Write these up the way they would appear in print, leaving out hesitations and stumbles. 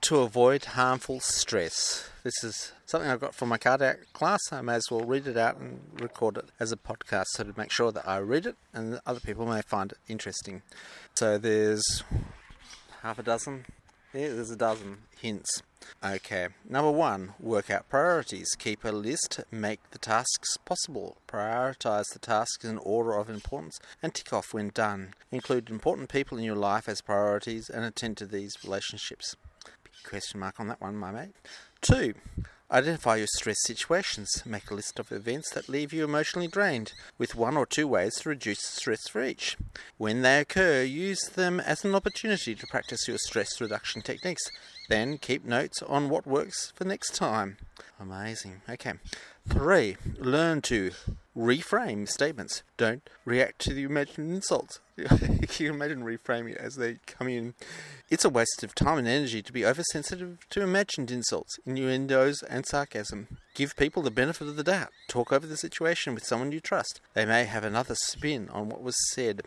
to avoid harmful stress. This is something I got from my cardiac class. I may as well read it out and record it as a podcast so to make sure that I read it and other people may find it interesting. So there's half a dozen. Yeah, there's a dozen hints. Okay, number 1, work out priorities. Keep a list, make the tasks possible. Prioritise the tasks in order of importance and tick off when done. Include important people in your life as priorities and attend to these relationships. Big question mark on that one, my mate. 2, identify your stress situations. Make a list of events that leave you emotionally drained, with 1 or 2 ways to reduce stress for each. When they occur, use them as an opportunity to practice your stress reduction techniques. Then keep notes on what works for next time. Amazing. Okay. 3, learn to reframe statements. Don't react to the imagined insults. You can imagine reframing it as they come in. It's a waste of time and energy to be oversensitive to imagined insults, innuendos and sarcasm. Give people the benefit of the doubt. Talk over the situation with someone you trust. They may have another spin on what was said.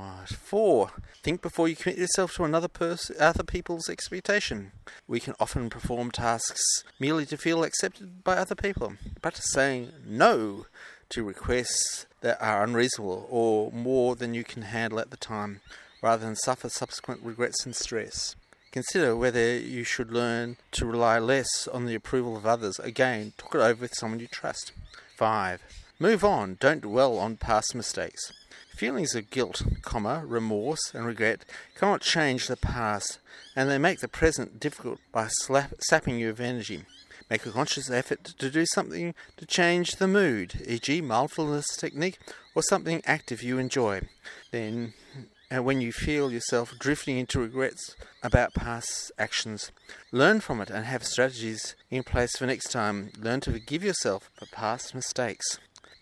4, think before you commit yourself to other people's expectation. We can often perform tasks merely to feel accepted by other people. Practice saying no to requests that are unreasonable or more than you can handle at the time, rather than suffer subsequent regrets and stress. Consider whether you should learn to rely less on the approval of others. Again, talk it over with someone you trust. 5, move on. Don't dwell on past mistakes. Feelings of guilt, remorse and regret cannot change the past, and they make the present difficult by sapping you of energy. Make a conscious effort to do something to change the mood, e.g. mindfulness technique or something active you enjoy. Then, when you feel yourself drifting into regrets about past actions, learn from it and have strategies in place for next time. Learn to forgive yourself for past mistakes.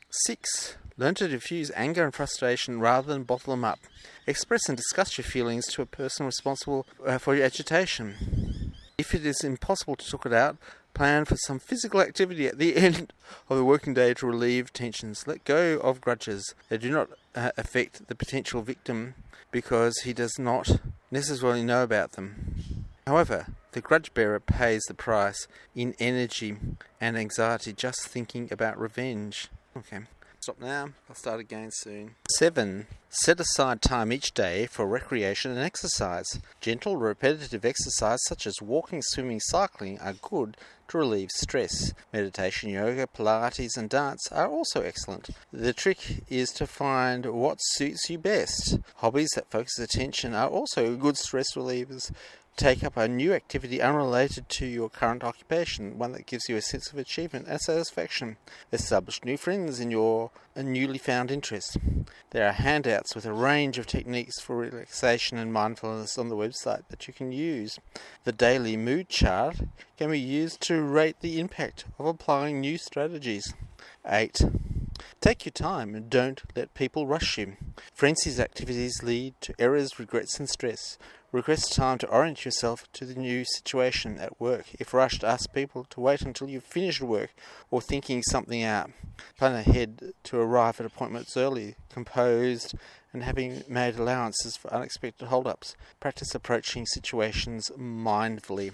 6, learn to diffuse anger and frustration rather than bottle them up. Express and discuss your feelings to a person responsible for your agitation. If it is impossible to talk it out, plan for some physical activity at the end of the working day to relieve tensions. Let go of grudges. They do not affect the potential victim because he does not necessarily know about them. However, the grudge bearer pays the price in energy and anxiety just thinking about revenge. Okay. Stop now. I'll start again soon. 7, set aside time each day for recreation and exercise. Gentle, repetitive exercise such as walking, swimming, cycling are good to relieve stress. Meditation, yoga, Pilates and dance are also excellent. The trick is to find what suits you best. Hobbies that focus attention are also good stress relievers. Take up a new activity unrelated to your current occupation, one that gives you a sense of achievement and satisfaction. Establish new friends in your newly found interest. There are handouts with a range of techniques for relaxation and mindfulness on the website that you can use. The daily mood chart can be used to rate the impact of applying new strategies. 8. Take your time and don't let people rush you. Frenzied activities lead to errors, regrets and stress. Request time to orient yourself to the new situation at work. If rushed, ask people to wait until you've finished work or thinking something out. Plan ahead to arrive at appointments early, composed, and having made allowances for unexpected hold-ups. Practice approaching situations mindfully.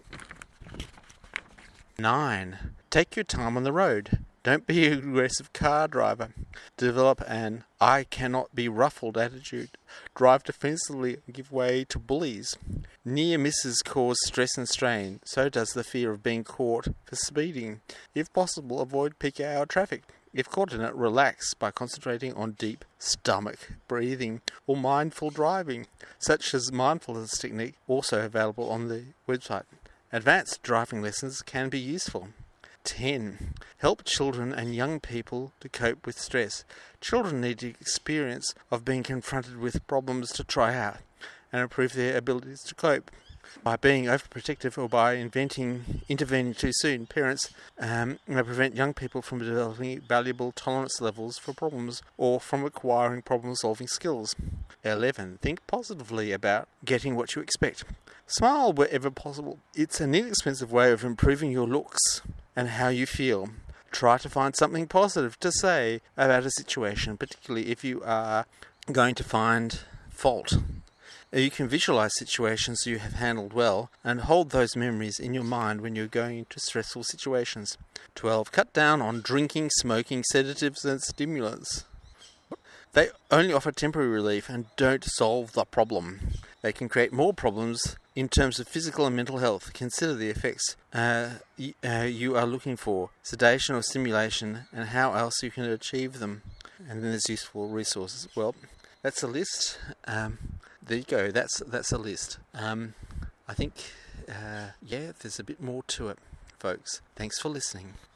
9. Take your time on the road. Don't be an aggressive car driver. Develop an I cannot be ruffled attitude. Drive defensively and give way to bullies. Near misses cause stress and strain. So does the fear of being caught for speeding. If possible, avoid peak hour traffic. If caught in it, relax by concentrating on deep stomach breathing or mindful driving, such as mindfulness technique, also available on the website. Advanced driving lessons can be useful. 10. Help children and young people to cope with stress. Children need the experience of being confronted with problems to try out and improve their abilities to cope. By being overprotective or by intervening too soon, parents may prevent young people from developing valuable tolerance levels for problems or from acquiring problem-solving skills. 11. Think positively about getting what you expect. Smile wherever possible. It's an inexpensive way of improving your looks and how you feel. Try to find something positive to say about a situation, particularly if you are going to find fault. You can visualize situations you have handled well and hold those memories in your mind when you're going into stressful situations. 12. Cut down on drinking, smoking, sedatives and stimulants. They only offer temporary relief and don't solve the problem. They can create more problems in terms of physical and mental health. Consider the effects you are looking for, sedation or stimulation, and how else you can achieve them. And then there's useful resources. Well, that's a list. There you go. That's a list. I think, there's a bit more to it, folks. Thanks for listening.